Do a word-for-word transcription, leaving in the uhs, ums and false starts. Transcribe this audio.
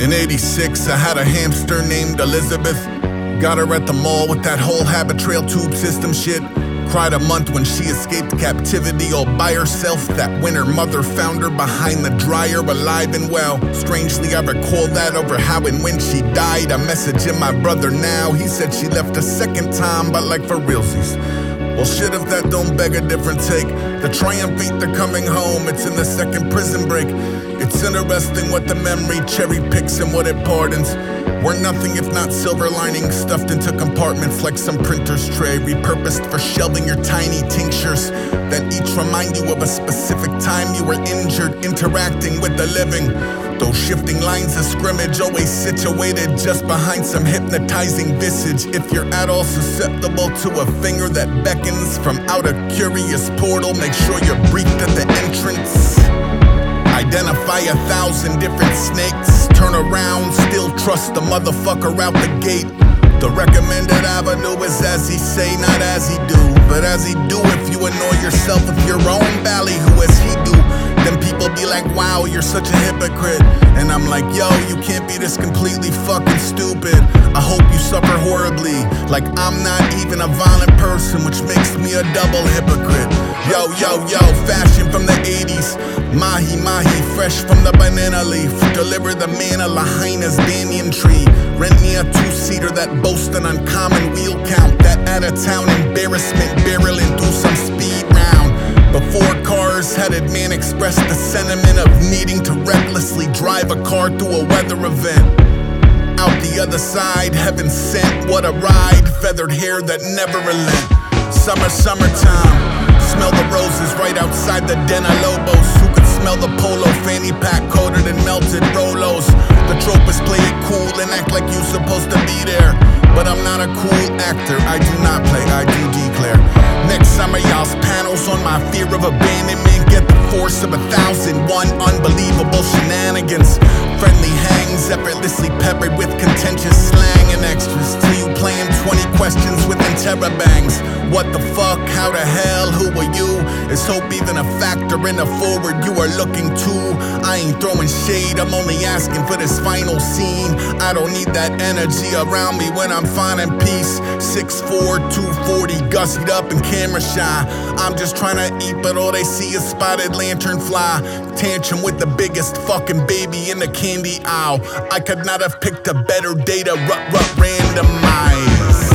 In eighty-six, I had a hamster named Elizabeth. Got her at the mall with that whole habit trail tube system shit. Cried a month when she escaped captivity all by herself. That winter mother found her behind the dryer, alive and well. Strangely, I recall that over how and when she died. I'm messaging my brother now. He said she left a second time, but like for realsies. Well, shit, if that don't beg a different take. The triumphate, they're coming home. It's in the second prison break. It's interesting what the memory cherry picks and what it pardons. We're nothing if not silver linings stuffed into compartments like some printer's tray, repurposed for shelving your tiny tinctures that each remind you of a specific time you were injured interacting with the living. Those shifting lines of scrimmage always situated just behind some hypnotizing visage. If you're at all susceptible to a finger that beckons from out a curious portal, make sure you're briefed at the entrance. Identify a thousand different snakes. Turn around, still trust the motherfucker out the gate. The recommended avenue is as he say, not as he do. But as he do, if you annoy yourself with your own ballyhoo as he do, then people be like, wow, you're such a hypocrite. And I'm like, yo, you can't be this completely fucking stupid. I hope you suffer horribly, like I'm not even a violent person, which makes me a double hypocrite. Yo, yo, yo, fashion from the eighties. Mahi, mahi, fresh from the banana leaf. Deliver the man a Lahaina's banyan tree. Rent me a two-seater that boasts an uncommon wheel count. That out-of-town embarrassment barreling through some speed round. Before cars headed, man expressed the sentiment of needing to recklessly drive a car through a weather event. Out the other side, heaven sent, what a ride. Feathered hair that never relent. Summer, summertime. Smell the roses right outside the Den of Lobos. Who could smell the polo fanny pack coated in melted Rolos? The tropist play it cool and act like you supposed to be there. But I'm not a cool actor, I do not play, I do declare. Next summer, y'all's panels on my fear of abandonment. Get the force of a thousand one unbelievable shenanigans. Friendly hangs, effortlessly peppered with contentious slang and extras. Till you playing twenty questions with interrobangs. What the fuck, how the hell, who are you? Is hope even a factor in the forward you are looking to? I ain't throwing shade, I'm only asking for this final scene. I don't need that energy around me when I'm finding peace. six four, two forty, gussied up and camera shy. I'm just trying to eat, but all they see is spotted lantern fly. Tantrum with the biggest fucking baby in the candy aisle. I could not have picked a better day to rut rut randomize.